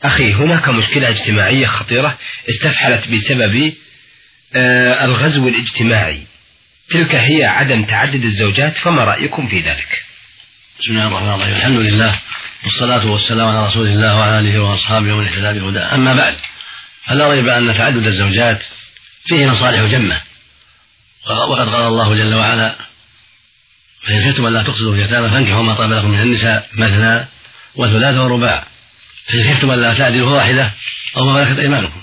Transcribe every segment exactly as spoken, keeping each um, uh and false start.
أخي، هناك مشكلة اجتماعية خطيرة استفحلت بسبب آه الغزو الاجتماعي، تلك هي عدم تعدد الزوجات، فما رأيكم في ذلك؟ بسم الله الرحمن الرحيم، الحمد لله والصلاة والسلام على رسول الله وعلى آله وأصحابه ومن اهتدى بهداه، أما بعد، فلا ريب أن تعدد الزوجات فيه مصالح جمة، وقد قال الله جل وعلا: فإن خفتم ألا تقسطوا في اليتامى فانكحوا ما طاب لكم من النساء مثنى وثلاث ورباع، فإن خفتم ألا تعدلوا واحدة أو ما ملكت أيمانكم.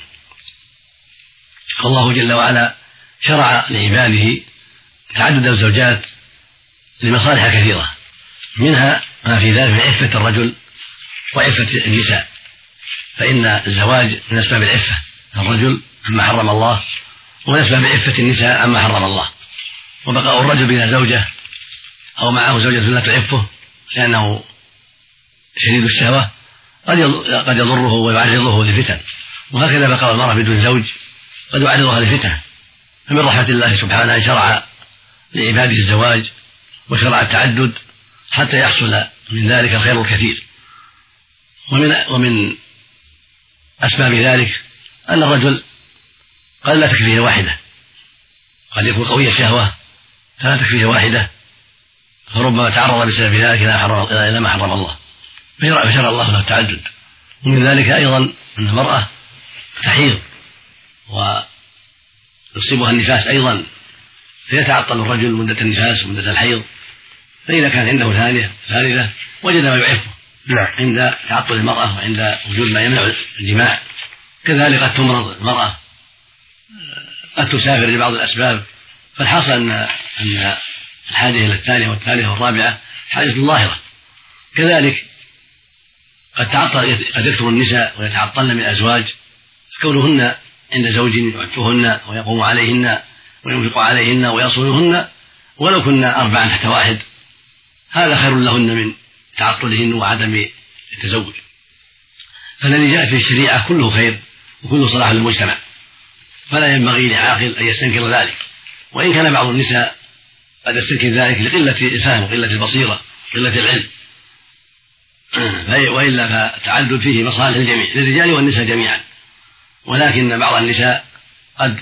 الله جل وعلا شرع لعباده تعدد الزوجات لمصالح كثيرة، منها ما في ذلك من عفة الرجل وعفة النساء، فإن الزواج من أسباب العفة الرجل عما حرم الله، ومن أسباب عفة النساء عما حرم الله. وبقاء الرجل بلا زوجة أو معه زوجة لا تعفه لأنه شديد الشهوة قد يضره ويعرضه لفتن، وهكذا بقاء المرأة بدون زوج قد يعرضها لفتن. فمن رحمة الله سبحانه شرع لعباده الزواج وشرع التعدد حتى يحصل من ذلك الخير الكثير. ومن, ومن أسباب ذلك أن الرجل قد لا تكفيه واحدة، قد يكون قوي الشهوة فلا تكفيه واحدة، فربما تعرض بسبب ذلك إلى ما حرم الله، فشرع الله له التعدد. ومن ذلك أيضا أن المرأة تحيض ويصيبها النفاس أيضا، فيتعطل الرجل مدة النفاس ومدة الحيض، فإذا كان عنده ثانية ثالثة وجد ما يعفه عند تعطل المرأة وعند وجود ما يمنع الجماع. كذلك قد تمرض المرأة، قد تسافر لبعض الأسباب، فالحاصل أن أن الحاجة إلى الثانية والثالثة والرابعة حاجة ظاهرة. كذلك قد تعطل قد يكثر النساء ويتعطلن من الأزواج، كونهن عند زوج يعفهن ويقوم عليهن وينفق عليهن ويصونهن ولو كنا أربعا تحت واحد، هذا خير لهن من تعطلهن وعدم التزوج. فالذي جاء في الشريعة كله خير وكله صلاح للمجتمع، فلا ينبغي لعاقل أن يستنكر ذلك، وإن كان بعض النساء قد يستنكر ذلك لقلة الفهم وقلة البصيرة وقلة العلم، وإلا فالتعدد فيه مصالح الجميع للرجال والنساء جميعا. ولكن بعض النساء قد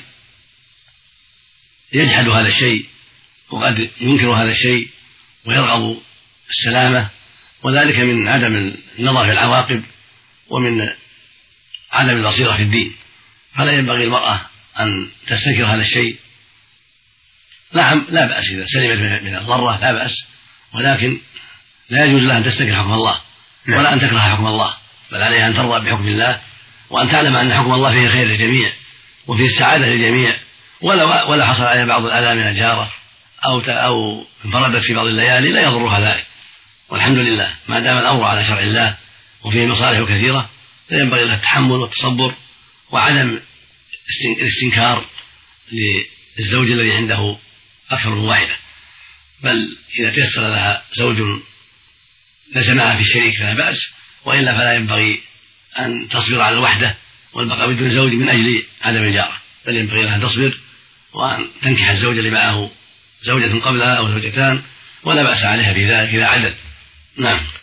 يجحد هذا الشيء وقد ينكر هذا الشيء ويرغب السلامة، وذلك من عدم النظر في العواقب ومن عدم البصيرة في الدين. فلا ينبغي المرأة أن تستنكر هذا الشيء. نعم لا بأس إذا سلمت من الضرة لا بأس، ولكن لا يجوز لها أن تستنكر حكم الله ولا أن تكره حكم الله، بل عليها أن ترضى بحكم الله وأن تعلم أن حكم الله فيه خير للجميع وفيه السعادة للجميع. ولا ولا حصل عليها بعض الأذى من الجارة أو أو انفردت في بعض الليالي لا يضرها ذلك، والحمد لله ما دام الأمر على شرع الله وفيه مصالح كثيرة، فينبغي لها التحمل والتصبر وعدم الاستنكار للزوج الذي عنده أكثر من واحدة. بل إذا تيسر لها زوج ليس معها في الشريك فلا بأس، وإلا فلا ينبغي أن تصبر على الوحدة والبقاء بدون زوج من أجل عدم الجارة، بل ينبغي لها أن تصبر وأن تنكح الزوج اللي معه زوجة قبلها أو زوجتان، ولا بأس عليها في ذلك إذا عدل. نعم.